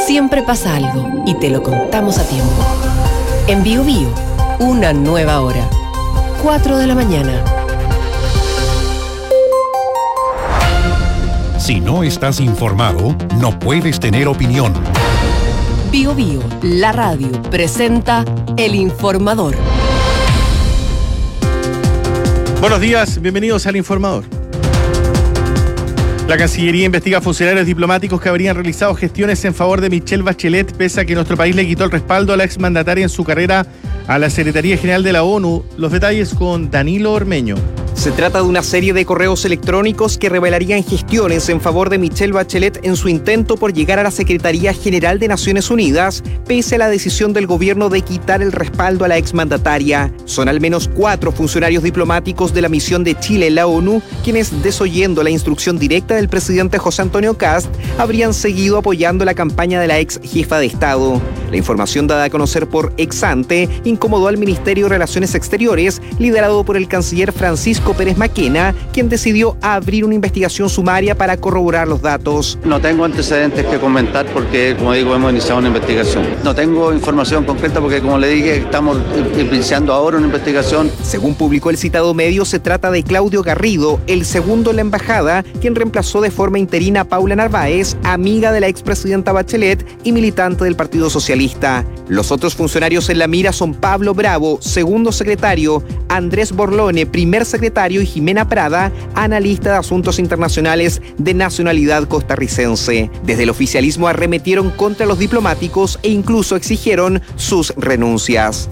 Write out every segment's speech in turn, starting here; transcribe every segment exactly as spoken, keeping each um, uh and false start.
Siempre pasa algo y te lo contamos a tiempo. En Bio Bio, una nueva hora. cuatro de la mañana. Si no estás informado, no puedes tener opinión. Bio Bio, la radio, presenta El Informador. Buenos días, bienvenidos al Informador. La Cancillería investiga a funcionarios diplomáticos que habrían realizado gestiones en favor de Michelle Bachelet, pese a que nuestro país le quitó el respaldo a la exmandataria en su carrera a la Secretaría General de la ONU. Los detalles con Danilo Ormeño. Se trata de una serie de correos electrónicos que revelarían gestiones en favor de Michelle Bachelet en su intento por llegar a la Secretaría General de Naciones Unidas, pese a la decisión del gobierno de quitar el respaldo a la exmandataria. Son al menos cuatro funcionarios diplomáticos de la misión de Chile en la ONU, quienes, desoyendo la instrucción directa del presidente José Antonio Kast, habrían seguido apoyando la campaña de la ex jefa de Estado. La información dada a conocer por Exante incomodó al Ministerio de Relaciones Exteriores, liderado por el canciller Francisco Pérez Maquena, quien decidió abrir una investigación sumaria para corroborar los datos. No tengo antecedentes que comentar porque, como digo, hemos iniciado una investigación. No tengo información concreta porque, como le dije, estamos iniciando ahora una investigación. Según publicó el citado medio, se trata de Claudio Garrido, el segundo en la embajada, quien reemplazó de forma interina a Paula Narváez, amiga de la expresidenta Bachelet y militante del Partido Socialista. Los otros funcionarios en la mira son Pablo Bravo, segundo secretario, Andrés Borlone, primer secretario, y Jimena Prada, analista de asuntos internacionales de nacionalidad costarricense. Desde el oficialismo arremetieron contra los diplomáticos e incluso exigieron sus renuncias.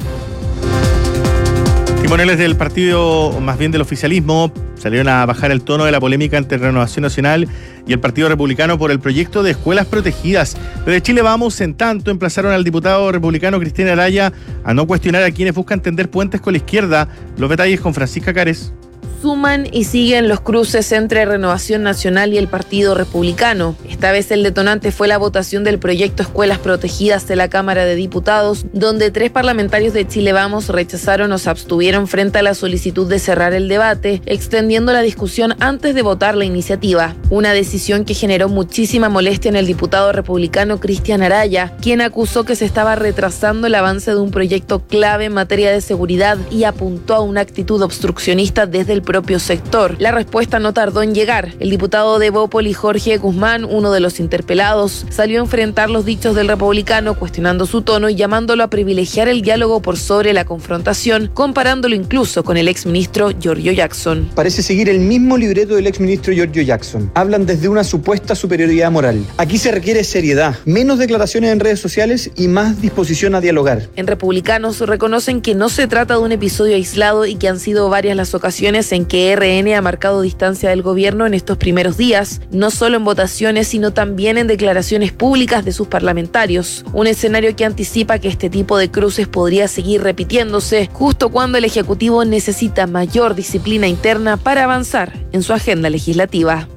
Timoneles del partido, o más bien del oficialismo, salieron a bajar el tono de la polémica entre Renovación Nacional y el Partido Republicano por el proyecto de escuelas protegidas. Desde Chile Vamos, en tanto, emplazaron al diputado republicano Cristian Araya a no cuestionar a quienes buscan tender puentes con la izquierda. Los detalles con Francisca Cares. Suman y siguen los cruces entre Renovación Nacional y el Partido Republicano. Esta vez el detonante fue la votación del proyecto Escuelas Protegidas de la Cámara de Diputados, donde tres parlamentarios de Chile Vamos rechazaron o se abstuvieron frente a la solicitud de cerrar el debate, extendiendo la discusión antes de votar la iniciativa. Una decisión que generó muchísima molestia en el diputado republicano Cristian Araya, quien acusó que se estaba retrasando el avance de un proyecto clave en materia de seguridad y apuntó a una actitud obstruccionista desde el propio sector. La respuesta no tardó en llegar. El diputado de Bópoli, Jorge Guzmán, uno de los interpelados, salió a enfrentar los dichos del republicano, cuestionando su tono y llamándolo a privilegiar el diálogo por sobre la confrontación, comparándolo incluso con el exministro Giorgio Jackson. Parece seguir el mismo libreto del exministro Giorgio Jackson. Hablan desde una supuesta superioridad moral. Aquí se requiere seriedad, menos declaraciones en redes sociales y más disposición a dialogar. En Republicanos reconocen que no se trata de un episodio aislado y que han sido varias las ocasiones en que R N ha marcado distancia del gobierno en estos primeros días, no solo en votaciones, sino también en declaraciones públicas de sus parlamentarios. Un escenario que anticipa que este tipo de cruces podría seguir repitiéndose justo cuando el Ejecutivo necesita mayor disciplina interna para avanzar en su agenda legislativa.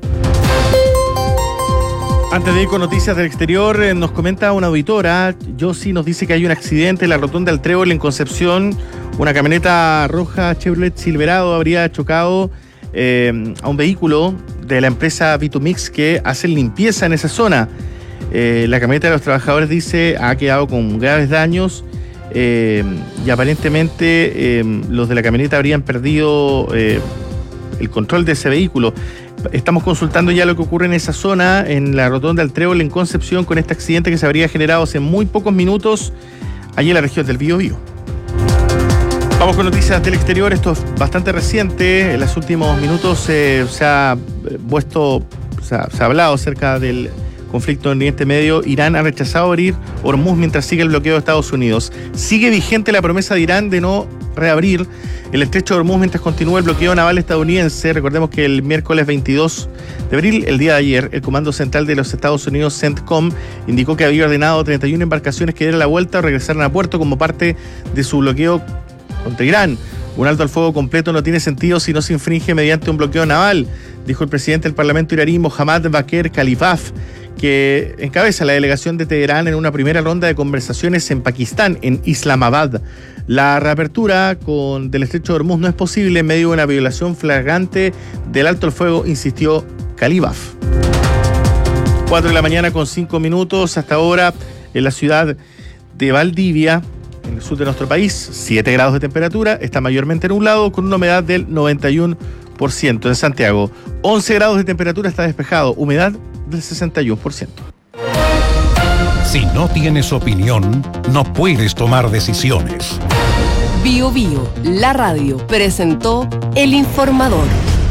Antes de ir con noticias del exterior, eh, nos comenta una auditora, Yossi, nos dice que hay un accidente en la rotonda del Trébol en Concepción. Una camioneta roja Chevrolet Silverado habría chocado eh, a un vehículo de la empresa Vitomix que hace limpieza en esa zona. Eh, la camioneta de los trabajadores, dice, ha quedado con graves daños eh, y aparentemente eh, los de la camioneta habrían perdido eh, el control de ese vehículo. Estamos consultando ya lo que ocurre en esa zona, en la rotonda del Trébol en Concepción, con este accidente que se habría generado hace muy pocos minutos allí en la región del Biobío. Vamos con noticias del exterior. Esto es bastante reciente. En los últimos minutos eh, se ha puesto, se ha, se ha hablado acerca del conflicto en Oriente Medio. Irán ha rechazado abrir Hormuz mientras sigue el bloqueo de Estados Unidos. Sigue vigente la promesa de Irán de no reabrir el estrecho de Hormuz mientras continúa el bloqueo naval estadounidense. Recordemos que el miércoles veintidós de abril, el día de ayer, el Comando Central de los Estados Unidos, CENTCOM, indicó que había ordenado treinta y una embarcaciones que dieran la vuelta o regresaran a puerto como parte de su bloqueo contra Irán. Un alto al fuego completo no tiene sentido si no se infringe mediante un bloqueo naval, dijo el presidente del Parlamento iraní, Mohammad Bakr Kalibaf, que encabeza la delegación de Teherán en una primera ronda de conversaciones en Pakistán, en Islamabad. La reapertura con, del estrecho de Hormuz no es posible en medio de una violación flagrante del alto al fuego, insistió Kalibaf. cuatro de la mañana con cinco minutos. Hasta ahora en la ciudad de Valdivia, en el sur de nuestro país, siete grados de temperatura, está mayormente nublado con una humedad del noventa y uno por ciento. En Santiago, once grados de temperatura, está despejado, humedad del sesenta y uno por ciento. Si no tienes opinión, no puedes tomar decisiones. Bio Bio, la radio, presentó El Informador.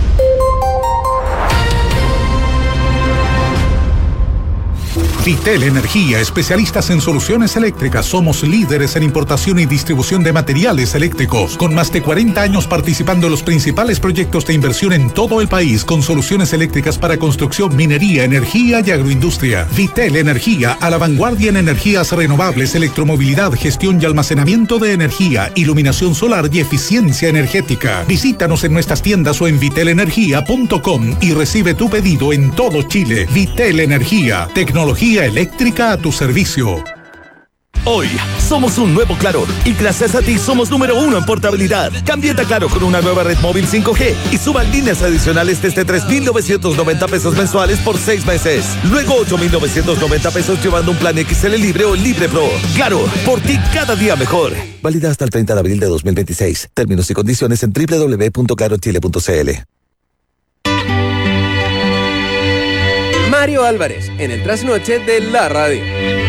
Vitel Energía, especialistas en soluciones eléctricas. Somos líderes en importación y distribución de materiales eléctricos, con más de cuarenta años participando en los principales proyectos de inversión en todo el país, con soluciones eléctricas para construcción, minería, energía y agroindustria. Vitel Energía, a la vanguardia en energías renovables, electromovilidad, gestión y almacenamiento de energía, iluminación solar y eficiencia energética. Visítanos en nuestras tiendas o en vitel energía punto com y recibe tu pedido en todo Chile. Vitel Energía, tecnología eléctrica a tu servicio. Hoy somos un nuevo Claro y gracias a ti somos número uno en portabilidad. Cámbiate a Claro con una nueva red móvil cinco G y suba líneas adicionales desde tres mil novecientos noventa pesos mensuales por seis meses. Luego ocho mil novecientos noventa pesos llevando un plan X L Libre o Libre Pro. Claro, por ti cada día mejor. Válida hasta el treinta de abril de dos mil veintiséis. Términos y condiciones en doble u doble u doble u punto claro chile punto c l. Mario Álvarez, en el trasnoche de la radio.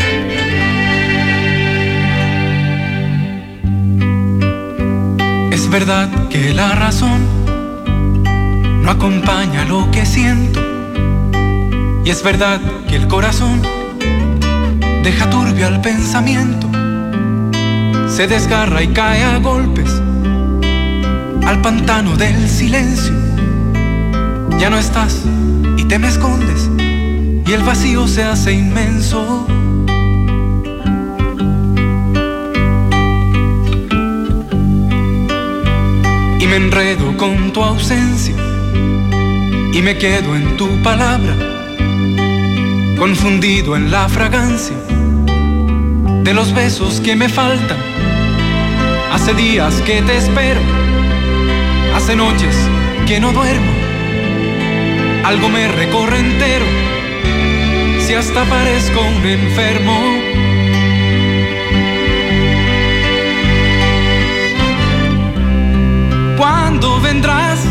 Es verdad que la razón no acompaña lo que siento. Y es verdad que el corazón deja turbio al pensamiento. Se desgarra y cae a golpes al pantano del silencio. Ya no estás y te me escondes y el vacío se hace inmenso. Y me enredo con tu ausencia y me quedo en tu palabra, confundido en la fragancia de los besos que me faltan. Hace días que te espero, hace noches que no duermo. Algo me recorre entero, si hasta parezco un enfermo. ¿Cuándo vendrás?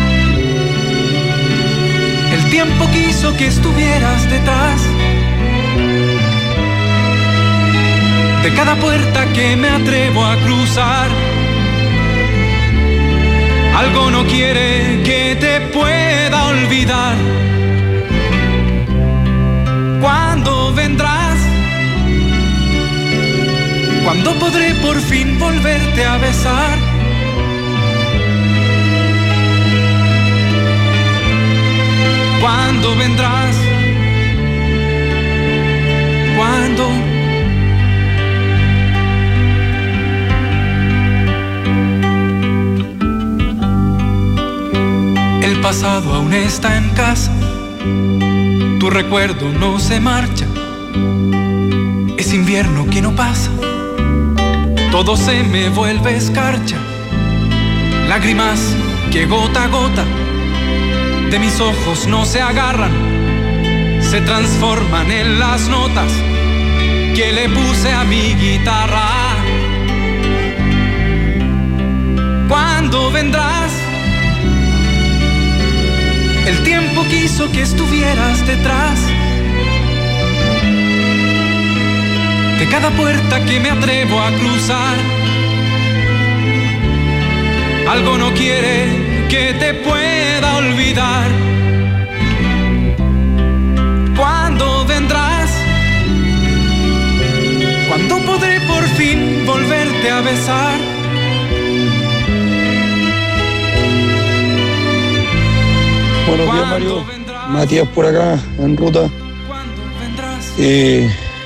El tiempo quiso que estuvieras detrás de cada puerta que me atrevo a cruzar. Algo no quiere que te pueda olvidar. ¿Cuándo vendrás? ¿Cuándo podré por fin volverte a besar? ¿Cuándo vendrás? ¿Cuándo? El pasado aún está en casa, tu recuerdo no se marcha. Es invierno que no pasa, todo se me vuelve escarcha. Lágrimas que gota a gota de mis ojos no se agarran, se transforman en las notas que le puse a mi guitarra. ¿Cuándo vendrás? El tiempo quiso que estuvieras detrás de cada puerta que me atrevo a cruzar. Algo no quiere que te pueda olvidar. ¿Cuándo vendrás? ¿Cuándo podré por fin volverte a besar? Buenos días, Mario. Matías por acá, en ruta. Eh,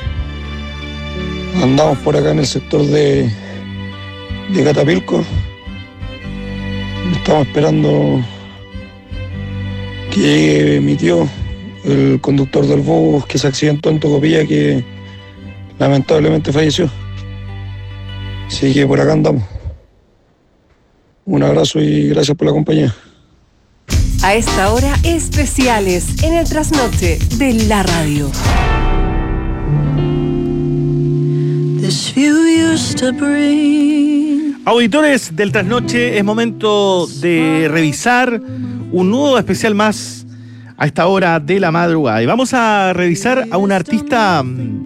andamos por acá en el sector de, de Catapilco. Estamos esperando que llegue mi tío, el conductor del bus que se accidentó en Tocopilla, que lamentablemente falleció. Así que por acá andamos. Un abrazo y gracias por la compañía. A esta hora, especiales en el trasnoche de la radio. Auditores del trasnoche, es momento de revisar un nuevo especial más a esta hora de la madrugada. Y vamos a revisar a un artista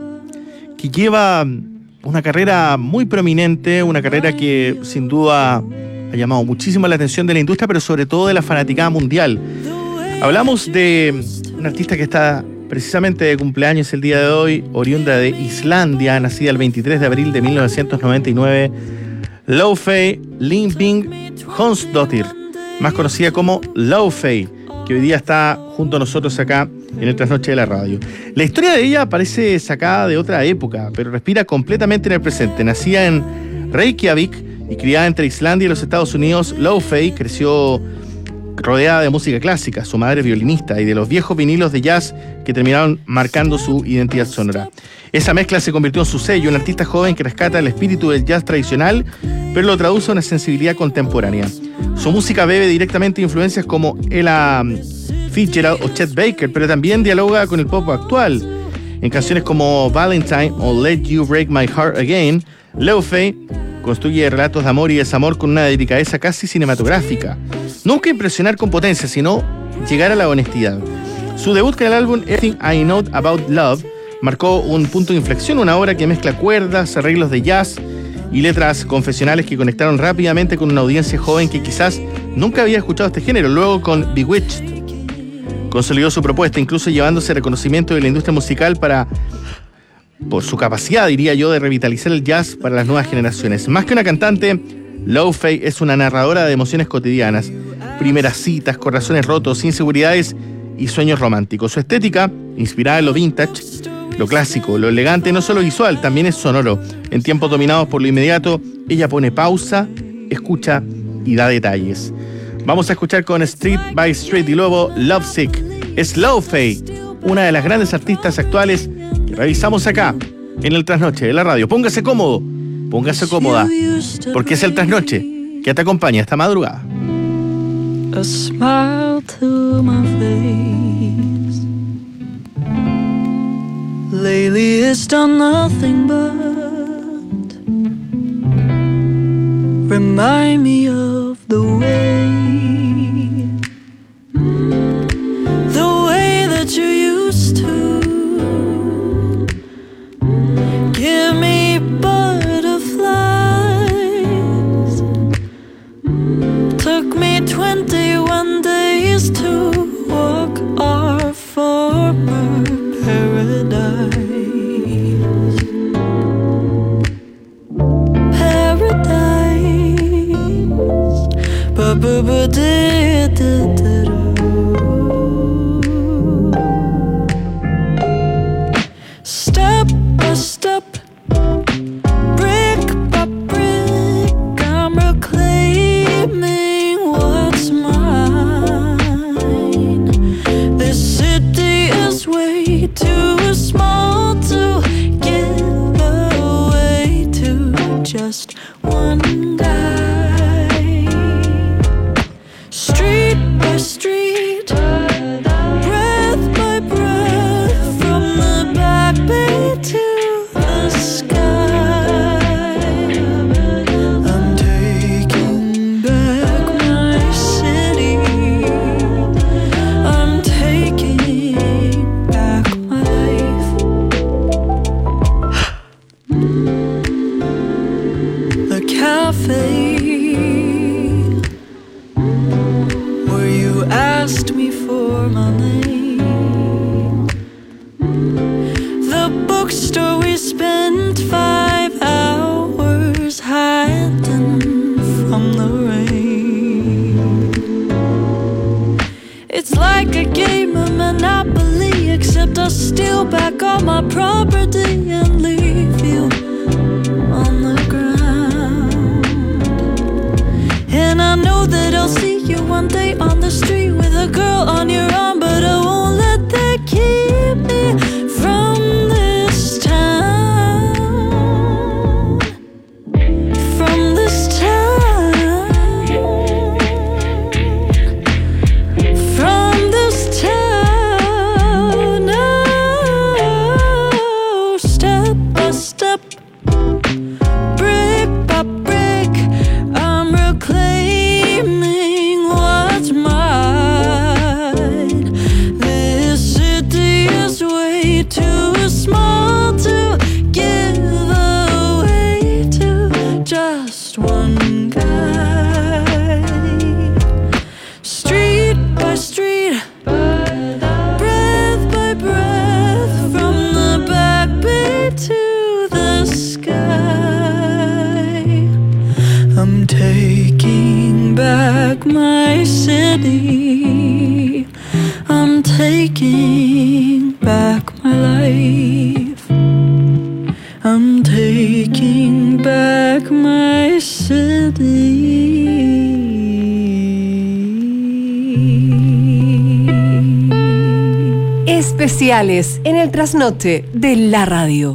que lleva una carrera muy prominente, una carrera que sin duda ha llamado muchísimo la atención de la industria, pero sobre todo de la fanaticada mundial. Hablamos de un artista que está precisamente de cumpleaños el día de hoy, oriunda de Islandia, nacida el veintitrés de abril de mil novecientos noventa y nueve, Laufey Lindbing Jonsdóttir, más conocida como Laufey, que hoy día está junto a nosotros acá en el trasnoche de la radio. La historia de ella parece sacada de otra época, pero respira completamente en el presente. Nacida en Reykjavik y criada entre Islandia y los Estados Unidos, Laufey creció rodeada de música clásica, su madre violinista, y de los viejos vinilos de jazz que terminaron marcando su identidad sonora. Esa mezcla se convirtió en su sello, un artista joven que rescata el espíritu del jazz tradicional, pero lo traduce a una sensibilidad contemporánea. Su música bebe directamente influencias como Ella Fitzgerald o Chet Baker, pero también dialoga con el pop actual. En canciones como Valentine o Let You Break My Heart Again, Laufey construye relatos de amor y desamor con una delicadeza casi cinematográfica. Nunca impresionar con potencia, sino llegar a la honestidad. Su debut con el álbum Everything I Know About Love marcó un punto de inflexión, una obra que mezcla cuerdas, arreglos de jazz y letras confesionales que conectaron rápidamente con una audiencia joven que quizás nunca había escuchado este género. Luego, con Bewitched, consolidó su propuesta, incluso llevándose reconocimiento de la industria musical para, por su capacidad, diría yo, de revitalizar el jazz para las nuevas generaciones. Más que una cantante, Laufey es una narradora de emociones cotidianas, primeras citas, corazones rotos, inseguridades y sueños románticos. Su estética, inspirada en lo vintage, lo clásico, lo elegante, no solo visual, también es sonoro. En tiempos dominados por lo inmediato, ella pone pausa, escucha y da detalles. Vamos a escuchar con Street by Street y luego Lovesick. Es Laufey, una de las grandes artistas actuales que revisamos acá en el trasnoche de la radio. Póngase cómodo, póngase cómoda, porque es el trasnoche que te acompaña esta madrugada. A smile to my face. Lately it's done nothing but remind me of the way, the way that you used to give me butterflies. Took me twenty-one days to walk our former paradise. Paradise. Ba-ba-ba-da-da-da-da. Step by step, brick by brick, I'm reclaiming what's mine. This city is way too small to give away to just one guy. Street by street, breath by breath, from the back bay to the sky. I'm taking back my city. I'm taking back my life. The cafe where you asked me for my name. The bookstore we spent five hours hiding from the rain. It's like a game of Monopoly, except I steal back all my property and leave you on the ground. And I know that I'll see you one day on the street with a girl on your arm, but I won't let that keep me from this town. From this town. taking back my life. I'm taking back my city. Especiales en el trasnoche de la radio.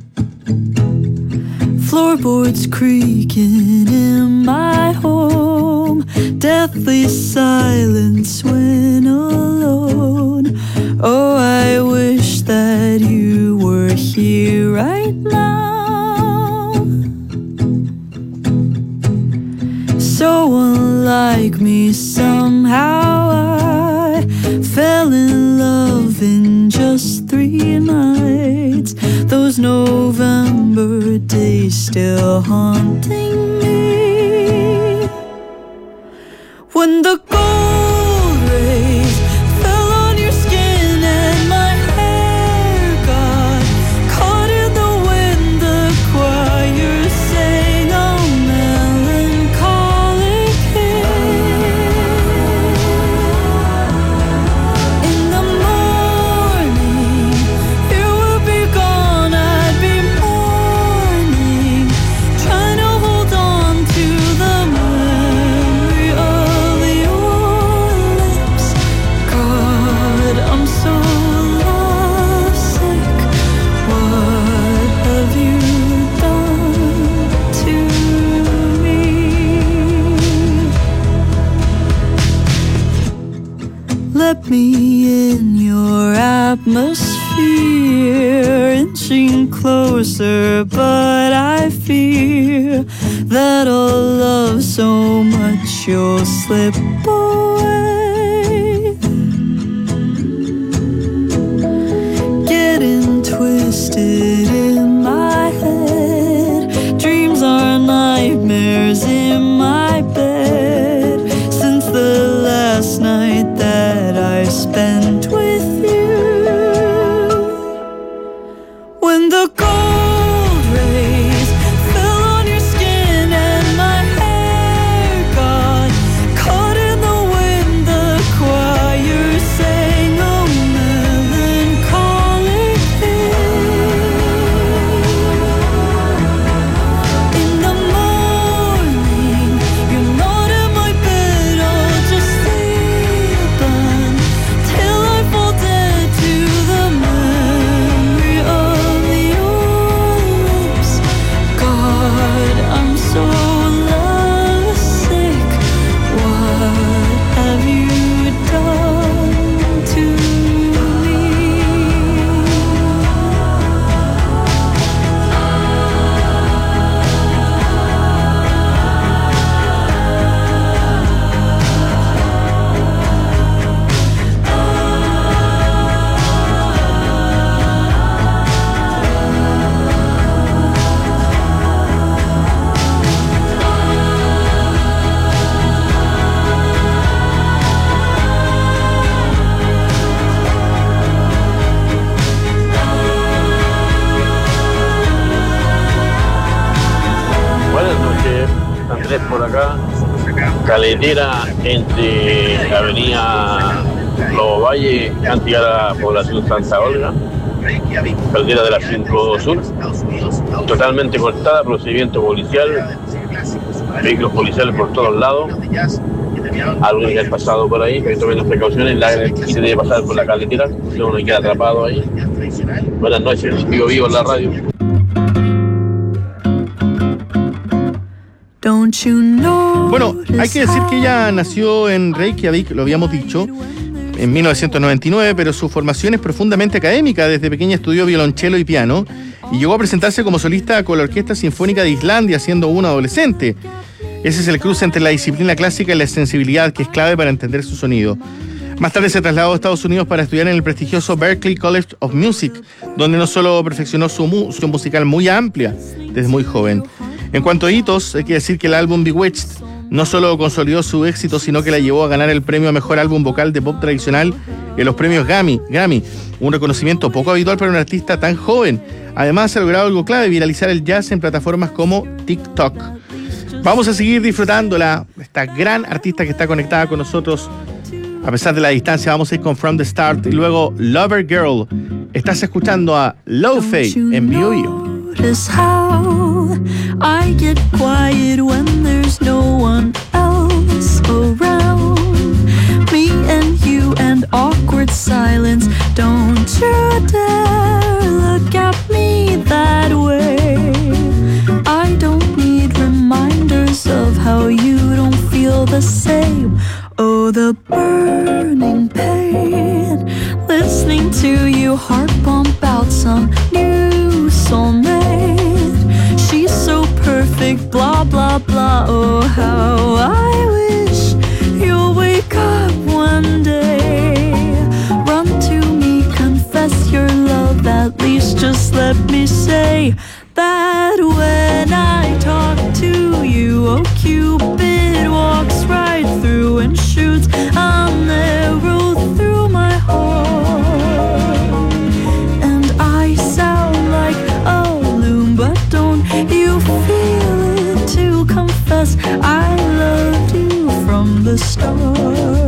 Floorboards creaking in my home, deathly silence when alone. Oh, I wish that you were here right now. So unlike me, somehow I fell in love in just three nights. Those November days still haunting me. When the gold rays fell on your skin and my hair got caught in the wind, the choir sang a melancholic hymn. In the morning, you would be gone, I'd be mourning, trying to hold on to the memory of your lips. God, I'm so lovesick. What have you done to me? Let me in your atmosphere, inching closer, but I fear that I'll love so much you'll slip away. Getting twisted in my head, dreams are nightmares in my bed. Since the last night that I spent with you, when the gold rays fell on your skin and my hair got caught in the wind, the choir sang a melancholic hymn. In the morning, you're not in my bed, I'll just sleep until I fall dead to the memory of your lips. God, I'm so lovesick. What have you done to me? Buenas noches, Andrés por acá. Caletera entre Avenida Lobo Valle, antes a la población Santa Olga. Caletera de la cinco Sur, totalmente cortada, procedimiento policial, vehículos policiales por todos lados. Algo que ha pasado por ahí, que tomen las precauciones, la que se debe pasar por la caletera, si uno queda atrapado ahí. Buenas noches, vivo vivo en la radio. Don't you know? Bueno, hay que decir que ella nació en Reykjavik, lo habíamos dicho, en mil novecientos noventa y nueve, pero su formación es profundamente académica. Desde pequeña estudió violonchelo y piano y llegó a presentarse como solista con la Orquesta Sinfónica de Islandia siendo una adolescente. Ese es el cruce entre la disciplina clásica y la sensibilidad que es clave para entender su sonido. Más tarde se trasladó a Estados Unidos para estudiar en el prestigioso Berklee College of Music, donde no solo perfeccionó su música musical muy amplia desde muy joven. En cuanto a hitos, hay que decir que el álbum Bewitched no solo consolidó su éxito, sino que la llevó a ganar el premio a Mejor Álbum Vocal de Pop Tradicional en los premios Grammy, Grammy, un reconocimiento poco habitual para un artista tan joven. Además, ha logrado algo clave, viralizar el jazz en plataformas como TikTok. Vamos a seguir disfrutándola, esta gran artista que está conectada con nosotros A pesar de la distancia, vamos a ir con From the Start y luego Lover Girl. Estás escuchando a Low Faye en Bio. Notice how I get quiet when there's no one else around. Me and you and awkward silence. Don't you dare look at me that way. I don't need reminders of how you don't feel the same. Oh, the burning pain. Listening to you heart pump out some new soulmate. She's so perfect, blah, blah, blah. Oh, how I wish you'll wake up one day. Run to me, confess your love. At least just let me say that when I talk to you, oh, Cupid walks right through and shoots an arrow through my heart. And I sound like a loon, but don't you feel it to confess I loved you from the start.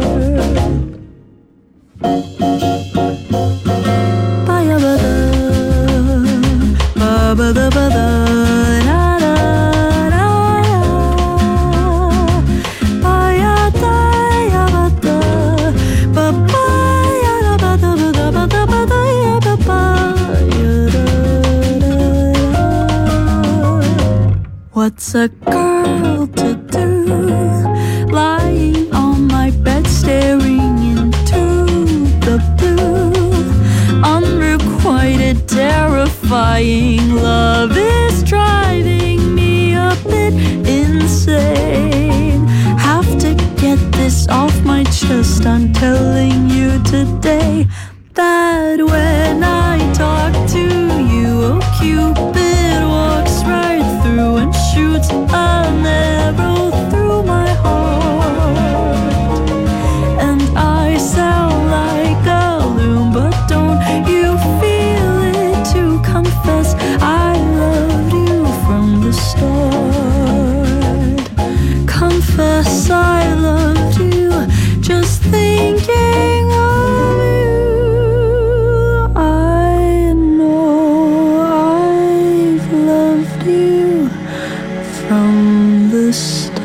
What's a girl to do, lying on my bed staring into the blue? Unrequited, terrifying love is driving me a bit insane. Have to get this off my chest. I'm telling you today that when I talk to you, oh, Cupid walks right through and shoots an arrow through my heart. And I sound like a loon, but don't you feel it to confess I loved you from the start. Confess I loved you, just thinking of you. I know I've loved you from the start.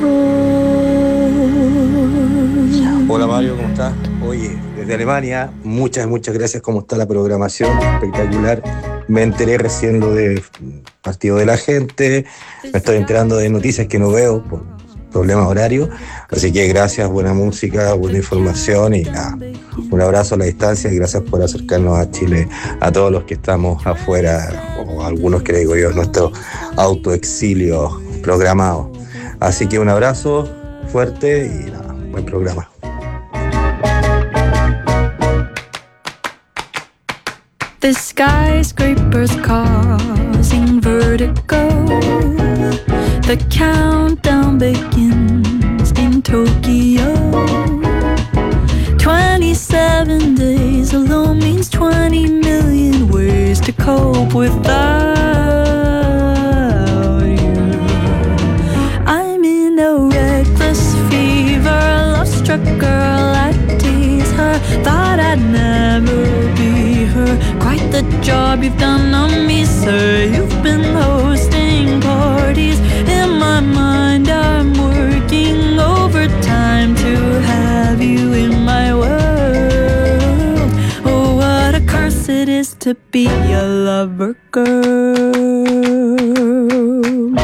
Hola Mario, ¿cómo estás? Oye, desde Alemania, muchas, muchas gracias. ¿Cómo está la programación? Espectacular. Me enteré recién lo de Partido de la Gente. Me estoy enterando de noticias que no veo por problemas horarios. Así que gracias, buena música, buena información y nada. Un abrazo a la distancia y gracias por acercarnos a Chile, a todos los que estamos afuera, o algunos que le digo yo, nuestro autoexilio programado. Así que un abrazo fuerte y nada, buen programa. The skyscrapers causing vertigo. The countdown begins in Tokyo. Twenty-seven days alone means twenty million ways to cope without you. I'm in a reckless fever, love-struck girl, I tease her. Thought I'd never be her. Quite the job you've done on me, sir. You've been hosting parties. In my mind I'm working overtime to have you in my world. Oh, what a curse it is to be a lover girl.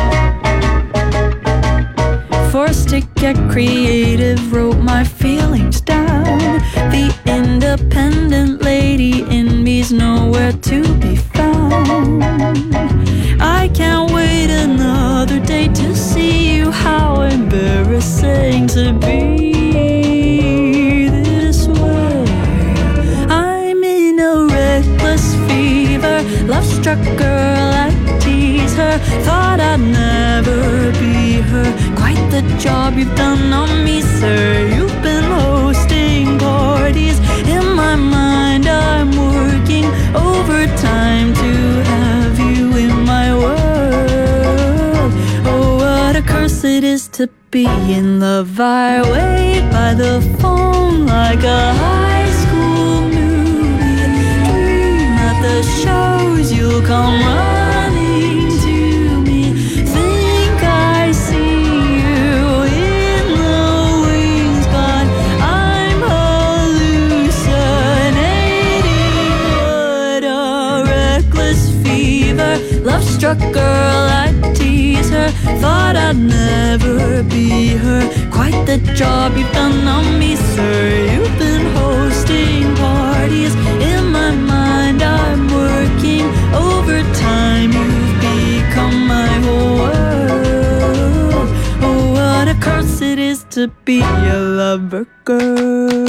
Forced to get creative, wrote my feelings down. The independent lady in me's nowhere to be found. I can't wait another day to see you. How embarrassing to be this way. I'm in a reckless fever, love-struck girl, I tease her. Thought I'd never be her. Quite the job you've done on me, sir. You've been hosting parties. In my mind I'm working overtime to have you in my world. Oh, what a curse it is to to be in love. I wait by the phone like a high school movie. Dream at the shows you'll come running to me. Think I see you in the wings, but I'm hallucinating. What a reckless fever. Love-struck girl, I tease her. Thought I'd never be her. Quite the job you've done on me, sir. You've been hosting parties. In my mind I'm working overtime. You've become my whole world. Oh, what a curse it is to be a lover girl.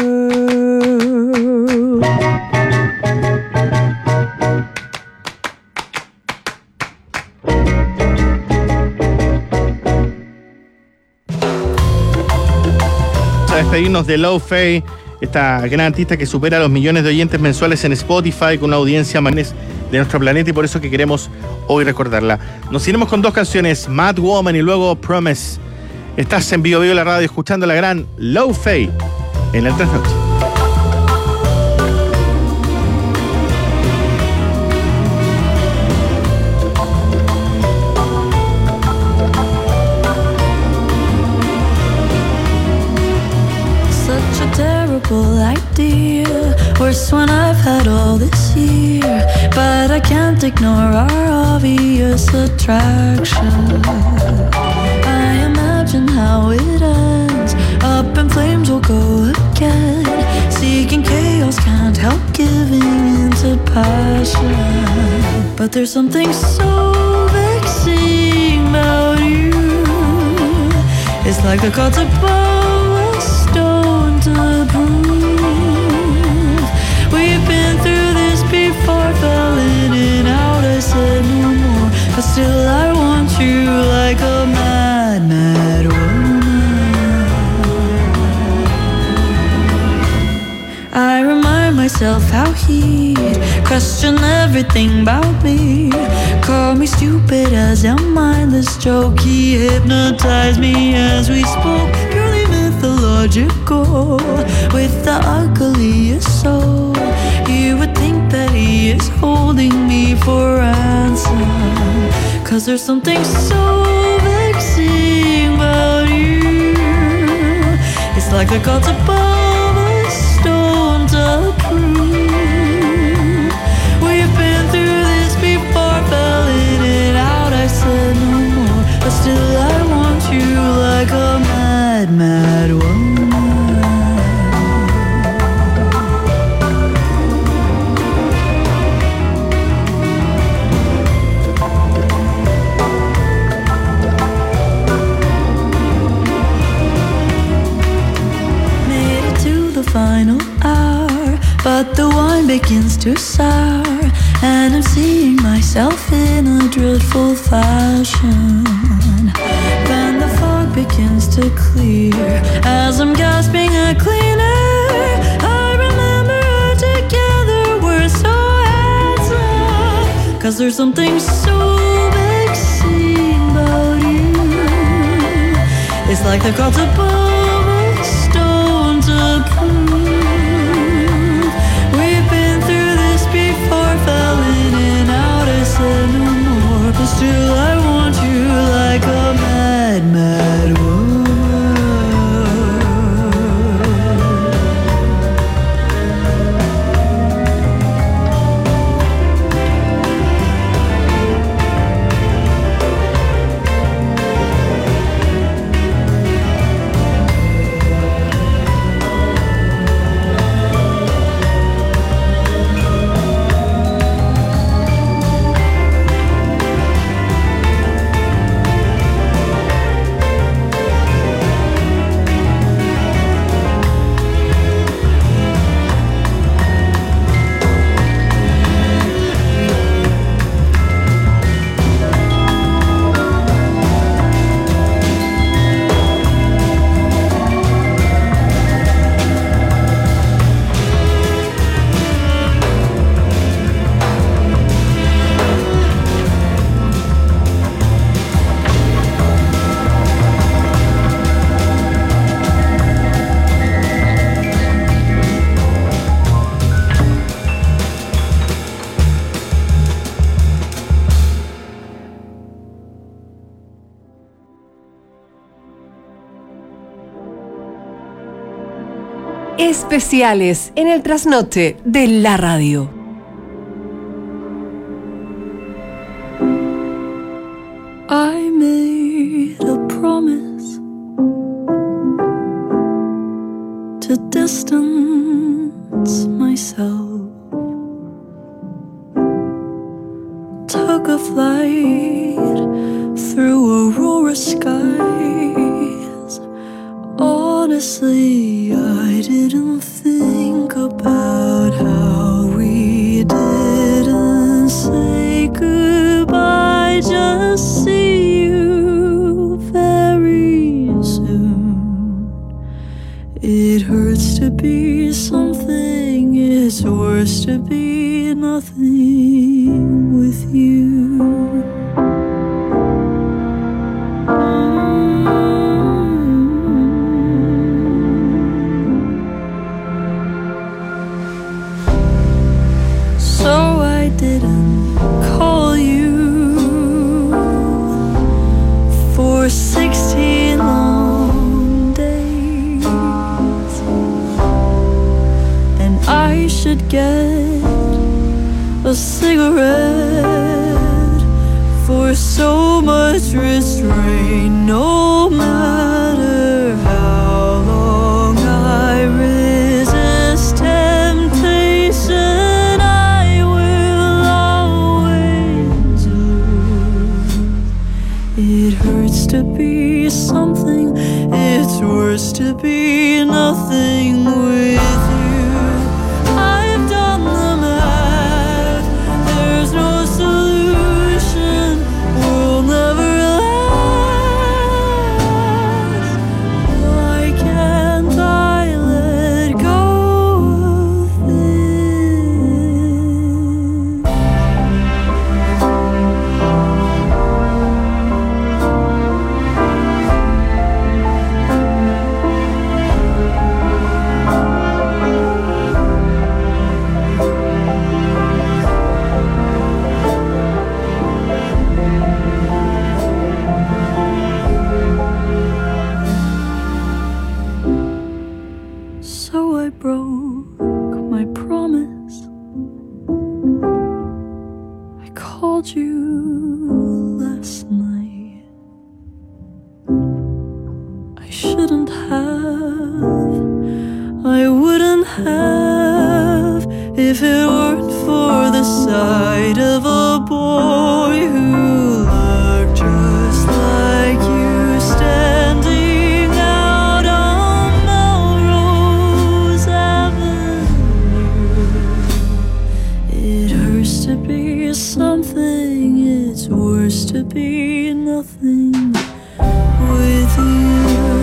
Despedirnos de Lo Fei, esta gran artista que supera los millones de oyentes mensuales en Spotify, con una audiencia más de nuestro planeta, y por eso que queremos hoy recordarla. Nos iremos con dos canciones, Mad Woman y luego Promise. Estás en Vivo Vivo la radio escuchando la gran Lo Fei en el Trasnoche. Idea, worse one I've had all this year, but I can't ignore our obvious attraction. I imagine how it ends, up in flames we'll go again, seeking chaos, can't help giving into passion. But there's something so vexing about you. It's like the gods above a stone to prove. We've been through this before, fell in and out, I said no more. But still I want you like a mad, mad woman. I remind myself how he'd question everything about me. Call me stupid as a mindless joke. He hypnotized me as we spoke, purely mythological, with the ugliest soul. You would think that he is holding me for ransom, 'cause there's something so vexing about you. It's like the gods above a stone to prove. We've been through this before, fell in and out, I said no more. But still I want you like a mad, mad woman. Final hour, but the wine begins to sour, and I'm seeing myself in a dreadful fashion. Then the fog begins to clear as I'm gasping a clean air. I remember together we're so handsome, 'cause there's something so vexing about you. It's like the gods above a stone to prove. Fell in and out, I said no more, but still I want you like a mad, mad woman. especiales en el trasnoche de la radio. I made a promise to distance myself. Took a flight through aurora skies. Honestly, I didn't think about how we didn't say goodbye. Just see you very soon. It hurts to be something, it's worse to be nothing with you. sixteen long days, and I should get a cigarette for so much restraint. No matter how long I resist temptation, I will always lose. It hurts to be something, it's worse to be nothing with you. I've done the math, there's no solution, we'll never last. Why can't I let go of So I broke my promise. I called you last night. I shouldn't have, I wouldn't have, if it weren't for the sight of a boy who looked just like you standing out on Melrose Avenue. It hurts to be something, it's worse to be nothing with you.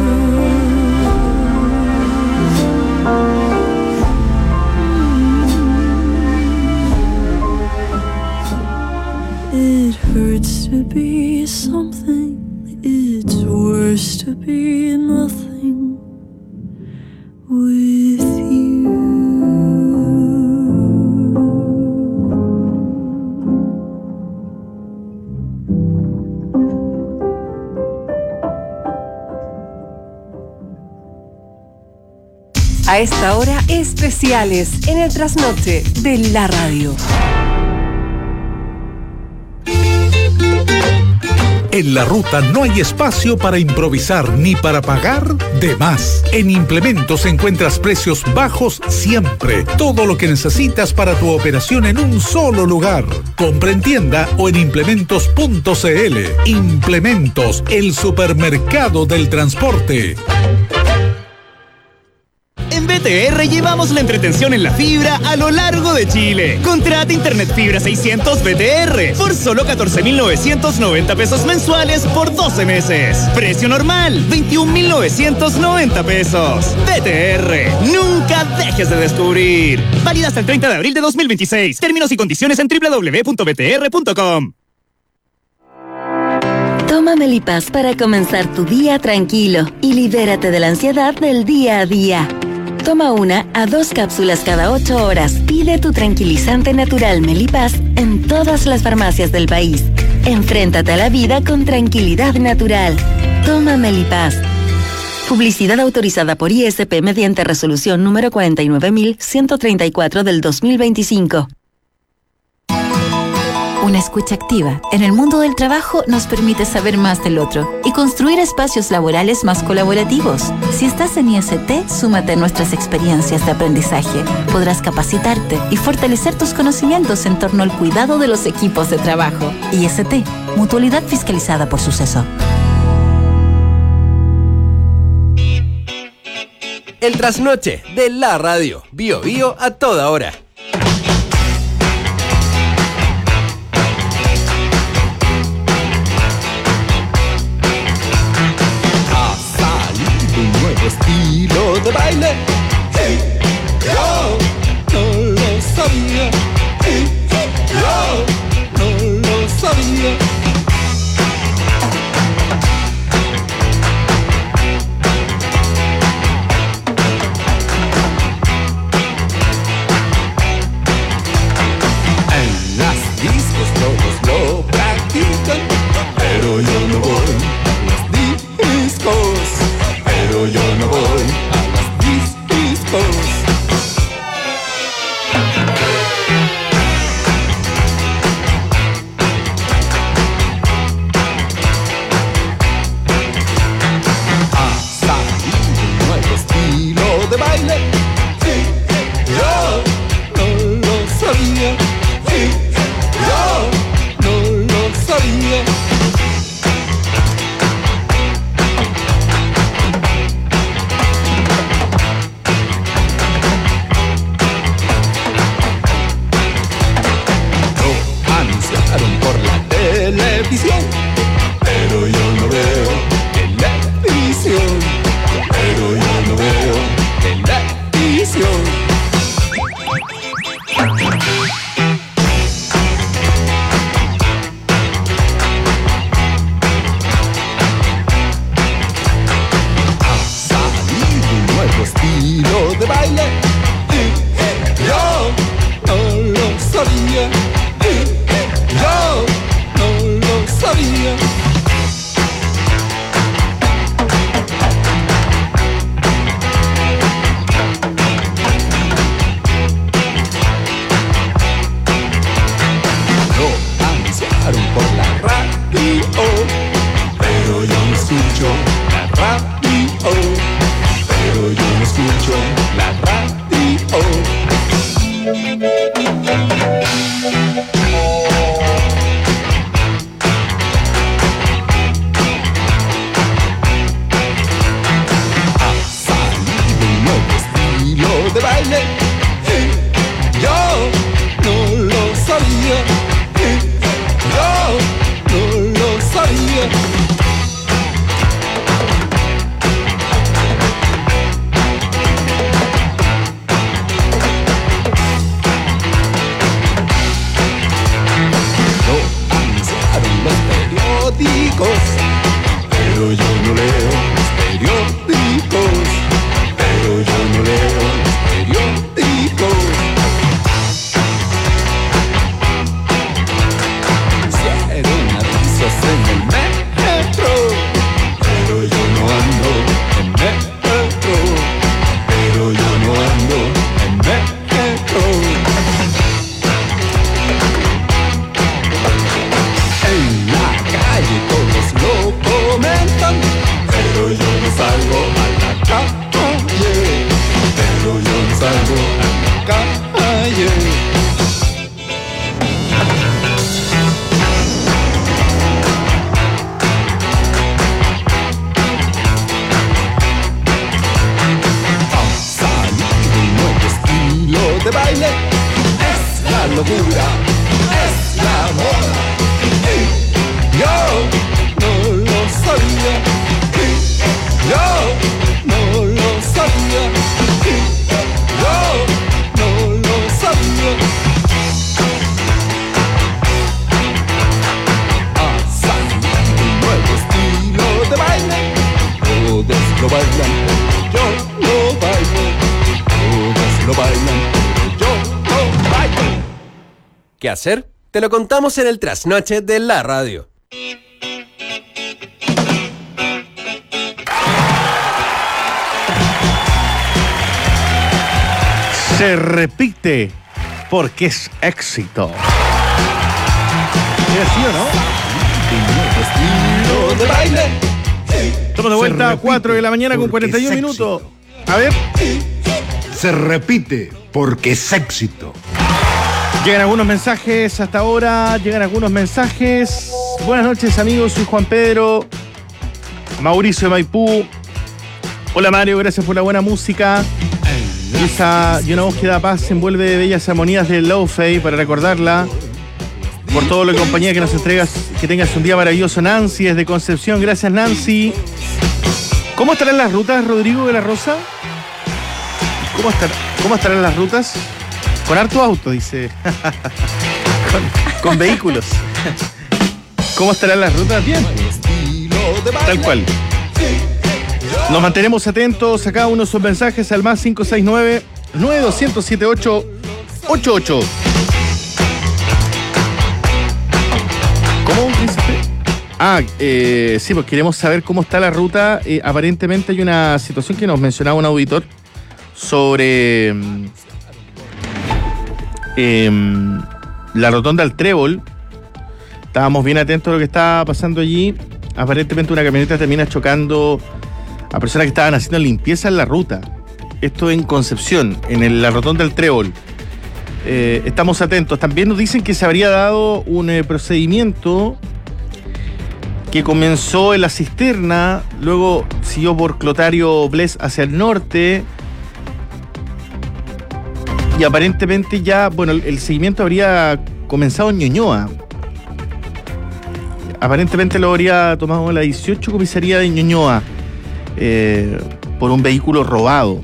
It hurts to be something, it's worse to be nothing with you. A esta hora, especiales en el trasnoche de la radio. En la ruta no hay espacio para improvisar ni para pagar de más. En Implementos encuentras precios bajos siempre. Todo lo que necesitas para tu operación en un solo lugar. Compra en tienda o en implementos punto cl. Implementos, el supermercado del transporte. En B T R llevamos la entretención en la fibra a lo largo de Chile. Contrata Internet Fibra seiscientos B T R por solo catorce mil novecientos noventa pesos mensuales por doce meses. Precio normal, veintiún mil novecientos noventa pesos. B T R, nunca dejes de descubrir. Válida hasta el treinta de abril de dos mil veintiséis. Términos y condiciones en doble u doble u doble u punto b t r punto com. Toma Melipaz para comenzar tu día tranquilo y libérate de la ansiedad del día a día. Toma una a dos cápsulas cada ocho horas. Pide tu tranquilizante natural Melipaz en todas las farmacias del país. Enfréntate a la vida con tranquilidad natural. Toma Melipaz. Publicidad autorizada por I S P mediante resolución número cuarenta y nueve mil ciento treinta y cuatro del dos mil veinticinco. Una escucha activa en el mundo del trabajo nos permite saber más del otro y construir espacios laborales más colaborativos. Si estás en I S T, súmate a nuestras experiencias de aprendizaje. Podrás capacitarte y fortalecer tus conocimientos en torno al cuidado de los equipos de trabajo. I S T, Mutualidad Fiscalizada por Suceso. El trasnoche de la radio. Bio Bio a toda hora. Estilo de baile, hey, yo no lo sabía, hey, yo no lo sabía. En las discos todos lo practican, pero yo no voy a las discos. Pero yo no voy a las discos. Ha salido un nuevo estilo de baile. Sí, yo no lo sabía. Sí, yo no lo sabía. Por la televisión, pero yo no veo televisión, pero yo no veo televisión. Ha salido un nuevo estilo de baile, y yo no lo sabía. Yo no lo sabía. Lo anunciaron por la radio, pero yo no escucho la radio, pero yo no escucho la radio. De baile, hey, yo no lo sabía, hey, yo no lo sabía. Lo anunciaron los periódicos, pero yo no leo los periódicos, pero yo no leo los periódicos. Hicieron avisos en el metro, pero yo no ando en metro, pero yo no ando en metro. En la calle todos lo comentan, pero yo no salgo a la calle, pero yo no salgo a la calle. Ha salido un nuevo estilo de baile, es la locura, es la moda. Y yo no lo sabía, y yo no lo sabía, y yo no lo sabía. Ha salido un nuevo estilo de baile, todos lo bailan, pero yo lo bailo, todos lo bailan, pero yo lo bailo. ¿Qué hacer? Te lo contamos en el trasnoche de la radio. Se repite porque es éxito. ¿Es así o no? Estamos de vuelta a cuatro de la mañana con cuarenta y un minutos. A ver. Se repite porque es éxito. Llegan algunos mensajes hasta ahora. Llegan algunos mensajes. Buenas noches, amigos. Soy Juan Pedro. Mauricio de Maipú. Hola, Mario. Gracias por la buena música. Y, esa, y una voz que da paz envuelve bellas armonías de Lo-Fi para recordarla. Por todo lo que compañía que nos entregas. Que tengas un día maravilloso. Nancy desde Concepción. Gracias, Nancy. ¿Cómo estarán las rutas, Rodrigo de la Rosa? ¿Cómo, estar, ¿Cómo estarán las rutas? Con harto auto, dice. con, con vehículos. ¿Cómo estarán las rutas? Bien. Tal cual. Nos mantenemos atentos a cada uno de sus mensajes al más cinco seis nueve, nueve dos cero siete ocho ocho ocho. ¿Cómo? Ah, eh, sí, pues queremos saber cómo está la ruta. Eh, aparentemente hay una situación que nos mencionaba un auditor sobre eh, la rotonda del Trébol. Estábamos bien atentos a lo que estaba pasando allí. Aparentemente una camioneta termina chocando a personas que estaban haciendo limpieza en la ruta. Esto en Concepción, en el, la rotonda del Trébol. Eh, estamos atentos. También nos dicen que se habría dado un eh, procedimiento que comenzó en la cisterna, luego siguió por Clotario Bles hacia el norte. Y aparentemente ya, bueno, el, el seguimiento habría comenzado en Ñuñoa. Aparentemente lo habría tomado la dieciocho comisaría de Ñuñoa eh, por un vehículo robado.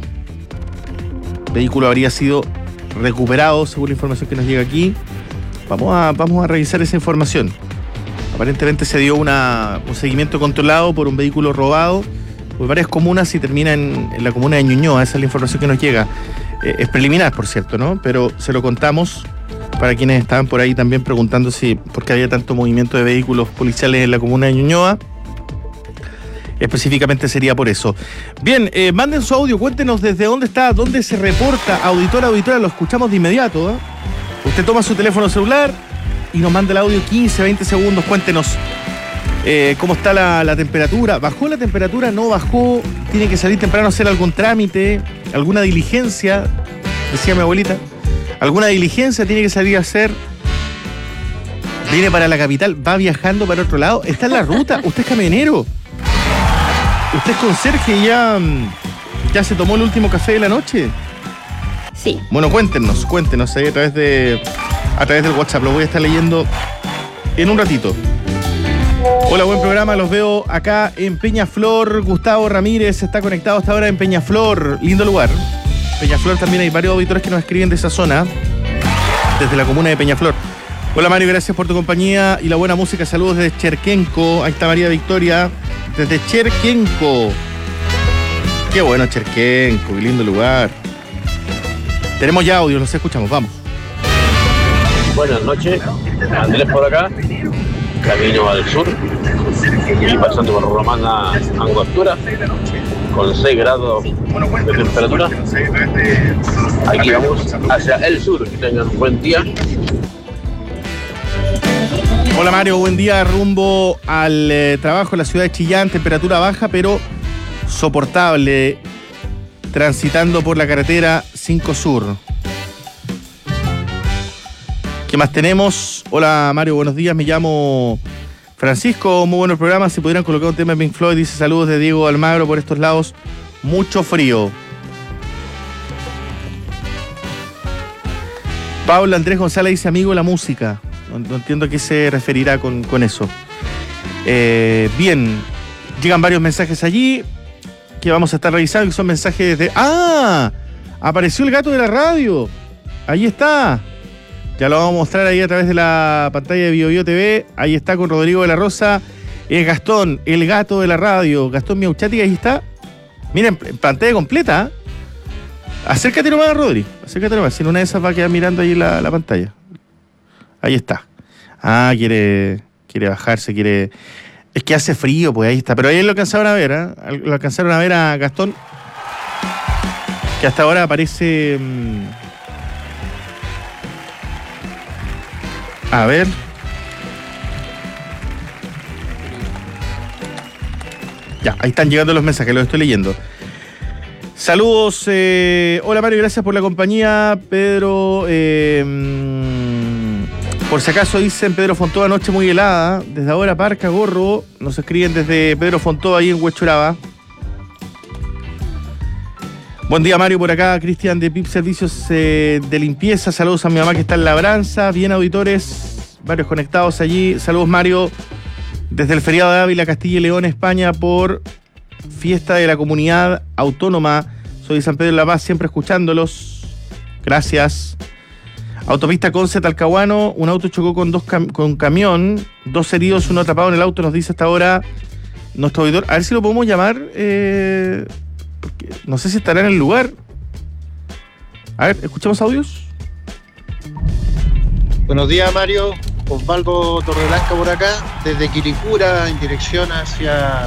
El vehículo habría sido recuperado, según la información que nos llega aquí. Vamos a, vamos a revisar esa información. Aparentemente se dio una, un seguimiento controlado por un vehículo robado por varias comunas y termina en, en la comuna de Ñuñoa. Esa es la información que nos llega. Eh, es preliminar, por cierto, ¿no? Pero se lo contamos para quienes estaban por ahí también preguntando si por qué había tanto movimiento de vehículos policiales en la comuna de Ñuñoa. Específicamente sería por eso. Bien, eh, manden su audio, cuéntenos desde dónde está, dónde se reporta. Auditora, auditora, lo escuchamos de inmediato, ¿eh? Usted toma su teléfono celular y nos manda el audio quince, veinte segundos. Cuéntenos eh, cómo está la, la temperatura. ¿Bajó la temperatura? ¿No bajó? ¿Tiene que salir temprano a hacer algún trámite? ¿Alguna diligencia? Decía mi abuelita. ¿Alguna diligencia tiene que salir a hacer? ¿Viene para la capital? ¿Va viajando para otro lado? ¿Está en la ruta? ¿Usted es camionero? ¿Usted es conserje y ya, ya se tomó el último café de la noche? Sí. Bueno, cuéntenos, cuéntenos ahí a través de a través del WhatsApp. Lo voy a estar leyendo en un ratito. Hola, buen programa. Los veo acá en Peñaflor. Gustavo Ramírez está conectado hasta ahora en Peñaflor. Lindo lugar. Peñaflor también hay varios auditores que nos escriben de esa zona, desde la comuna de Peñaflor. Hola, Mario, gracias por tu compañía y la buena música. Saludos desde Cherquenco. Ahí está María Victoria, desde Cherquenco. Qué bueno Cherquenco, qué lindo lugar. Tenemos ya audio, los escuchamos, vamos. Buenas noches, Andrés por acá, camino al sur y pasando por Romana Angostura con seis grados de temperatura. Aquí vamos hacia el sur, que tengan un buen día. Hola Mario, buen día, rumbo al eh, trabajo en la ciudad de Chillán, temperatura baja pero soportable, transitando por la carretera cinco Sur. ¿Qué más tenemos? Hola Mario, buenos días, me llamo Francisco, muy bueno el programa, si pudieran colocar un tema de Pink Floyd, dice saludos de Diego Almagro por estos lados, mucho frío. Pablo Andrés González dice amigo de la música. No, no entiendo a qué se referirá con, con eso. Eh, bien, llegan varios mensajes allí que vamos a estar revisando, que son mensajes de... ¡Ah! Apareció el gato de la radio. Ahí está. Ya lo vamos a mostrar ahí a través de la pantalla de Bio Bio T V. Ahí está con Rodrigo de la Rosa. Es Gastón, el gato de la radio. Gastón Miauchati, ahí está. Miren, en pantalla completa. ¿eh? Acércate nomás, Rodri. Acércate nomás. Si en una de esas va a quedar mirando ahí la, la pantalla. Ahí está. Ah, quiere, quiere bajarse, quiere... Es que hace frío, pues ahí está. Pero ahí lo alcanzaron a ver, ¿eh? Lo alcanzaron a ver a Gastón, que hasta ahora aparece... Mmm, A ver. Ya, ahí están llegando los mensajes, los estoy leyendo. Saludos, eh, hola Mario, gracias por la compañía. Pedro, eh, por si acaso dicen Pedro Fontova, noche muy helada. Desde ahora Parca, Gorro, nos escriben desde Pedro Fontova, ahí en Huechuraba. Buen día Mario, por acá Cristian de P I P Servicios eh, de Limpieza. Saludos a mi mamá que está en Labranza. Bien, auditores, varios conectados allí. Saludos Mario, desde el feriado de Ávila, Castilla y León, España, por fiesta de la comunidad autónoma. Soy de San Pedro de la Paz, siempre escuchándolos. Gracias. Autopista Conce Talcahuano, un auto chocó con dos cam- con camión, dos heridos, uno atrapado en el auto, nos dice hasta ahora nuestro auditor. A ver si lo podemos llamar, eh, porque no sé si estará en el lugar. A ver, escuchamos audios. Buenos días Mario, Osvaldo Torreblanca por acá, desde Quilicura en dirección hacia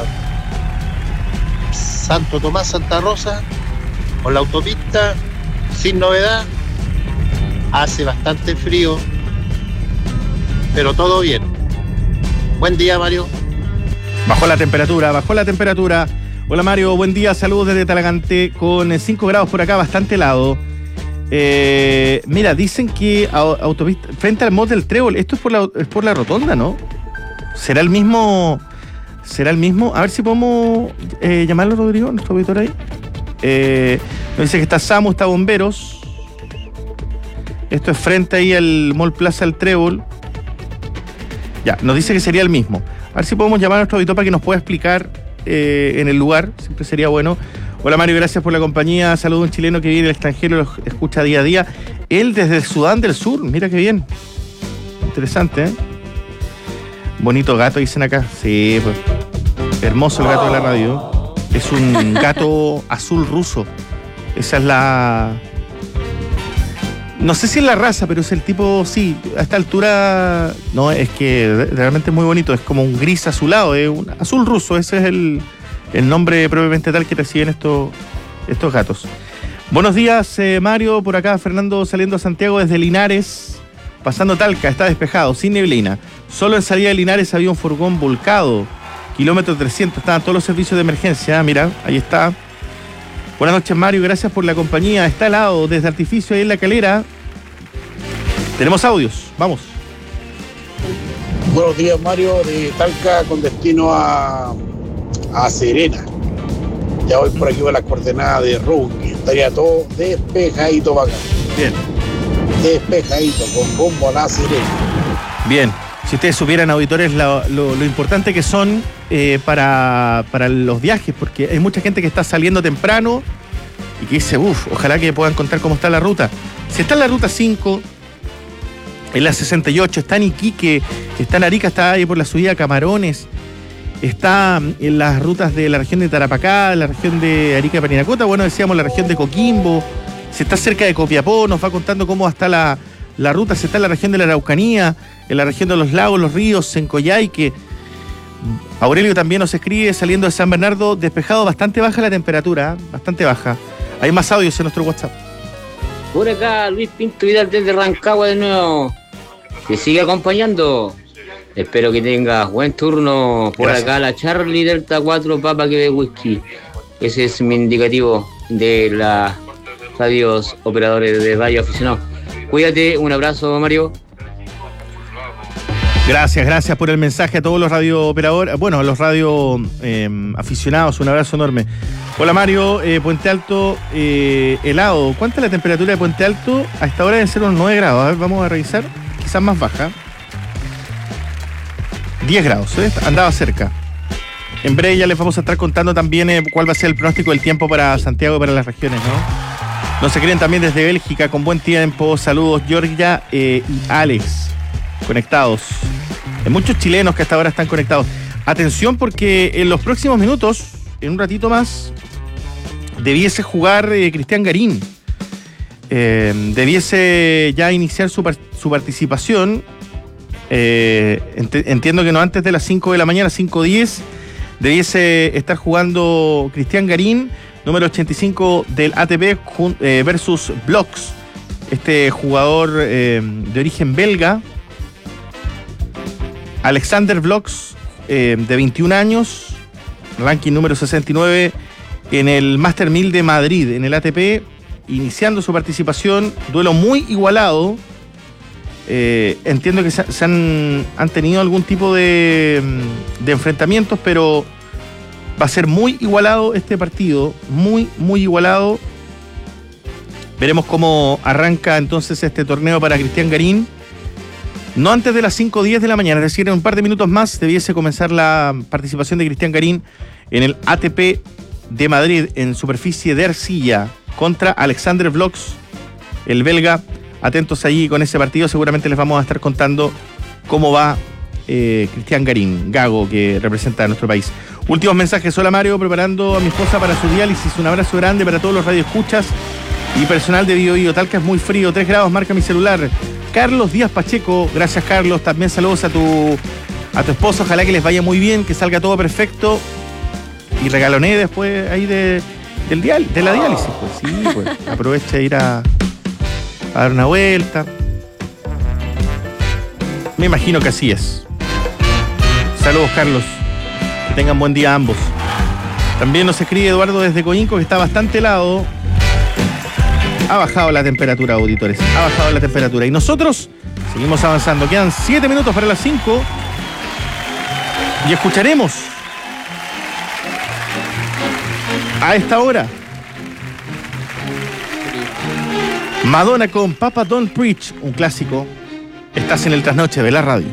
Santo Tomás, Santa Rosa, por la autopista, sin novedad, hace bastante frío, pero todo bien. Buen día Mario. Bajó la temperatura, bajó la temperatura. Hola Mario, buen día, saludos desde Talagante, con cinco grados por acá, bastante helado. Eh, mira, dicen que autopista frente al Mall del Trébol, esto es por la, es por la rotonda, ¿no? ¿Será el mismo? ¿Será el mismo? A ver si podemos eh, llamarlo, Rodrigo, nuestro auditor ahí. Eh, nos dice que está Samu, está Bomberos. Esto es frente ahí al Mall Plaza del Trébol. Ya, nos dice que sería el mismo. A ver si podemos llamar a nuestro auditor para que nos pueda explicar eh, en el lugar. Siempre sería bueno. Hola Mario, gracias por la compañía. Saludo a un chileno que vive en el extranjero, lo escucha día a día. Él desde Sudán del Sur, mira qué bien. Interesante, ¿eh? Bonito gato, dicen acá. Sí, pues. Hermoso el gato de la radio. Es un gato azul ruso. Esa es la... No sé si es la raza, pero es el tipo, sí, a esta altura... No, es que realmente es muy bonito. Es como un gris azulado, es un azul ruso. Ese es el... el nombre propiamente tal que reciben estos, estos gatos. Buenos días, eh, Mario. Por acá, Fernando saliendo a Santiago desde Linares, pasando Talca, está despejado, sin neblina. Solo en salida de Linares había un furgón volcado. Kilómetro trescientos, estaban todos los servicios de emergencia. Mira, ahí está. Buenas noches, Mario. Gracias por la compañía. Está helado desde Artificio ahí en La Calera. Tenemos audios. Vamos. Buenos días, Mario. De Talca con destino a... a Serena. Ya voy por aquí con las coordenadas de Rungi. Estaría todo despejadito para acá. Bien. Despejadito, con rumbo a la Serena. Bien. Si ustedes supieran, auditores, lo, lo, lo importante que son eh, para, para los viajes, porque hay mucha gente que está saliendo temprano y que dice, uff, ojalá que puedan contar cómo está la ruta. Si está en la ruta cinco, en la sesenta y ocho, está en Iquique, está en Arica, está ahí por la subida a Camarones, está en las rutas de la región de Tarapacá, la región de Arica y Parinacota, bueno, decíamos la región de Coquimbo, si está cerca de Copiapó, nos va contando cómo está la, la ruta, si está en la región de la Araucanía, en la región de los lagos, los ríos, en Coyhaique. Aurelio también nos escribe, saliendo de San Bernardo, despejado, bastante baja la temperatura, bastante baja. Hay más audios en nuestro WhatsApp. Por acá, Luis Pinto Vidal desde Rancagua de nuevo. Que sigue acompañando. Espero que tengas buen turno. Por Gracias. Acá la Charlie Delta cuatro Papa que ve whisky. Ese es mi indicativo de las radios operadores de radio aficionados. Cuídate, un abrazo, Mario. Gracias, gracias por el mensaje a todos los radiooperadores, bueno, a los radio eh, aficionados, un abrazo enorme. Hola Mario, eh, Puente Alto, eh, helado. ¿Cuánta es la temperatura de Puente Alto? A esta hora deben ser unos nueve grados, a ver, vamos a revisar, quizás más baja. diez grados, ¿eh? Andaba cerca. En breve ya les vamos a estar contando también eh, cuál va a ser el pronóstico del tiempo para Santiago y para las regiones, ¿no? Nos escriben también desde Bélgica con buen tiempo. Saludos, Georgia eh, y Alex, conectados. Hay muchos chilenos que hasta ahora están conectados. Atención, porque en los próximos minutos, en un ratito más, debiese jugar eh, Cristian Garín. Eh, debiese ya iniciar su, par- su participación. Eh, ent- entiendo que no antes de las cinco de la mañana, cinco diez, debiese estar jugando Cristian Garín, número ochenta y cinco del A T P jun- eh, versus Blocks, este jugador eh, de origen belga, Alexander Vlogs, eh, de veintiún años, ranking número sesenta y nueve en el Master mil de Madrid, en el A T P, iniciando su participación. Duelo muy igualado. Eh, entiendo que se, se han, han tenido algún tipo de, de enfrentamientos, pero va a ser muy igualado este partido, muy, muy igualado. Veremos cómo arranca entonces este torneo para Cristian Garín. No antes de las cinco diez de la mañana, es decir, en un par de minutos más debiese comenzar la participación de Cristian Garín en el A T P de Madrid en superficie de arcilla contra Alexander Vlogs, el belga. Atentos allí con ese partido, seguramente les vamos a estar contando cómo va eh, Cristian Garín, Gago, que representa a nuestro país. Últimos mensajes. Hola Mario, preparando a mi esposa para su diálisis. Un abrazo grande para todos los radioescuchas y personal de Bio Bio. Talca es muy frío, tres grados, marca mi celular. Carlos Díaz Pacheco, gracias Carlos. También saludos a tu a tu esposa, ojalá que les vaya muy bien, que salga todo perfecto. Y regaloné después ahí de, del dial, de la diálisis. Pues sí, pues aprovecha de ir a, a dar una vuelta. Me imagino que así es. Saludos Carlos, que tengan buen día ambos. También nos escribe Eduardo desde Coinco, que está bastante helado. Ha bajado la temperatura, auditores. Ha bajado la temperatura. Y nosotros seguimos avanzando. Quedan siete minutos para las cinco. Y escucharemos a esta hora Madonna con Papa Don't Preach, un clásico. Estás en el trasnoche de la radio.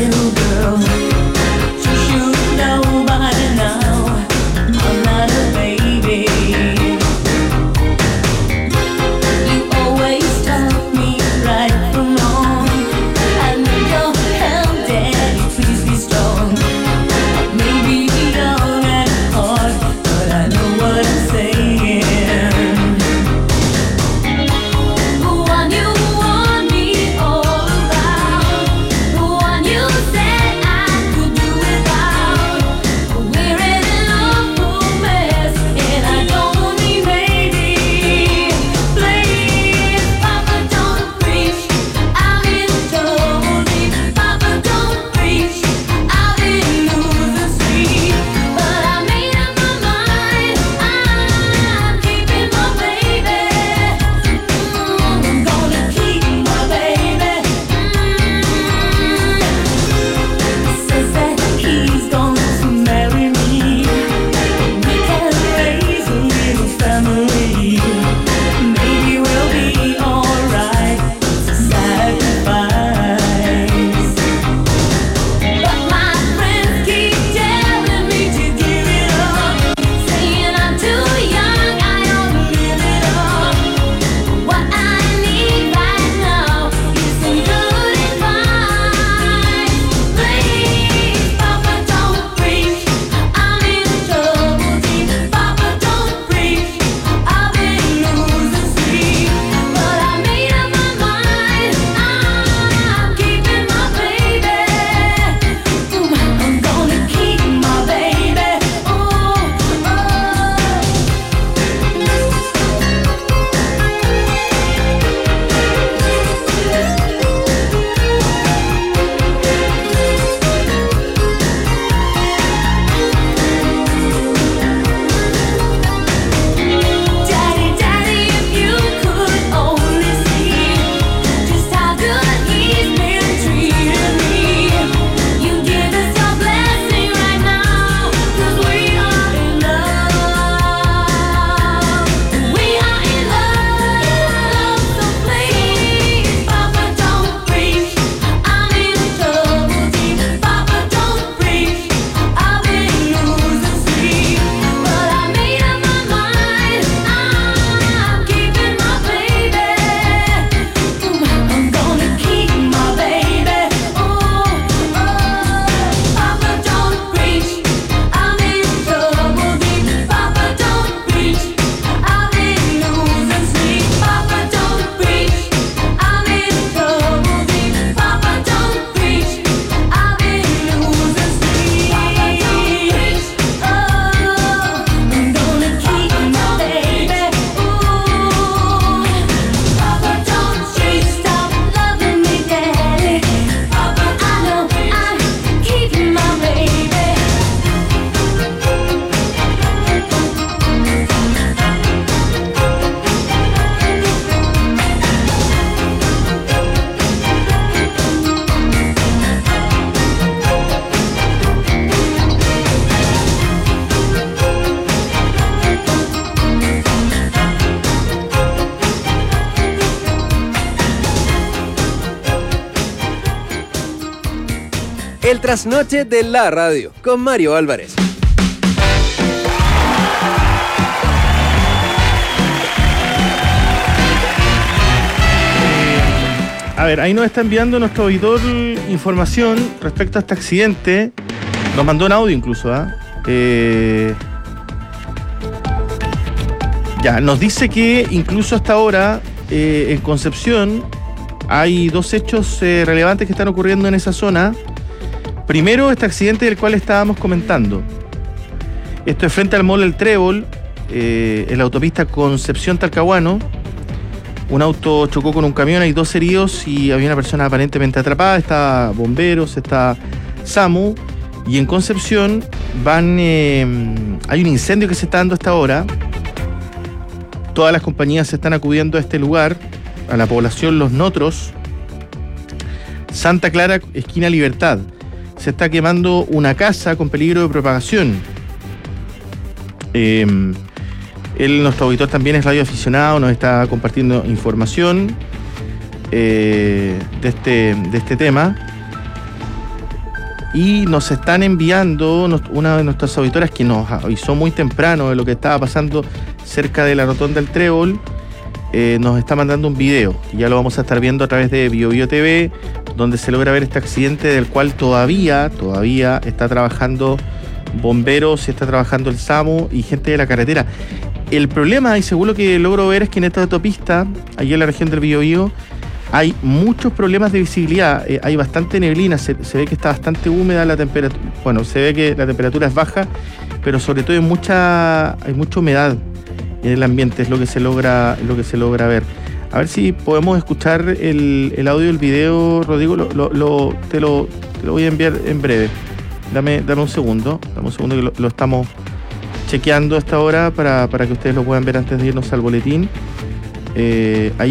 Nobody now, I'm not a baby. El trasnoche de la radio con Mario Álvarez. A ver, ahí nos está enviando nuestro auditor información respecto a este accidente. Nos mandó un audio incluso, ¿ah? ¿eh? Eh, ya, nos dice que incluso hasta ahora eh, en Concepción hay dos hechos eh, relevantes que están ocurriendo en esa zona. Primero, este accidente del cual estábamos comentando. Esto es frente al Mall El Trébol, eh, en la autopista Concepción-Talcahuano. Un auto chocó con un camión, hay dos heridos y había una persona aparentemente atrapada. Está bomberos, está SAMU. Y en Concepción van eh, hay un incendio que se está dando hasta ahora. Todas las compañías se están acudiendo a este lugar, a la población Los Notros. Santa Clara, esquina Libertad. Se está quemando una casa con peligro de propagación. Eh, Él, nuestro auditor, también es radioaficionado, nos está compartiendo información eh, de, este, de este tema. Y nos están enviando una de nuestras auditoras que nos avisó muy temprano de lo que estaba pasando cerca de la Rotonda del Trébol. Eh, nos está mandando un video, y ya lo vamos a estar viendo a través de Bio Bio T V, donde se logra ver este accidente del cual todavía, todavía está trabajando bomberos, está trabajando el SAMU y gente de la carretera. El problema, y según lo que logro ver, es que en esta autopista, allí en la región del Biobío, hay muchos problemas de visibilidad. Eh, hay bastante neblina, se, se ve que está bastante húmeda la temperatura. Bueno, se ve que la temperatura es baja, pero sobre todo hay mucha, hay mucha humedad en el ambiente, es lo que se logra, es lo que se logra ver. A ver si podemos escuchar el, el audio del video, Rodrigo, lo, lo, lo, te, lo, te lo voy a enviar en breve. Dame, dame un segundo, dame un segundo que lo, lo estamos chequeando a esta hora para, para que ustedes lo puedan ver antes de irnos al boletín. Eh, ahí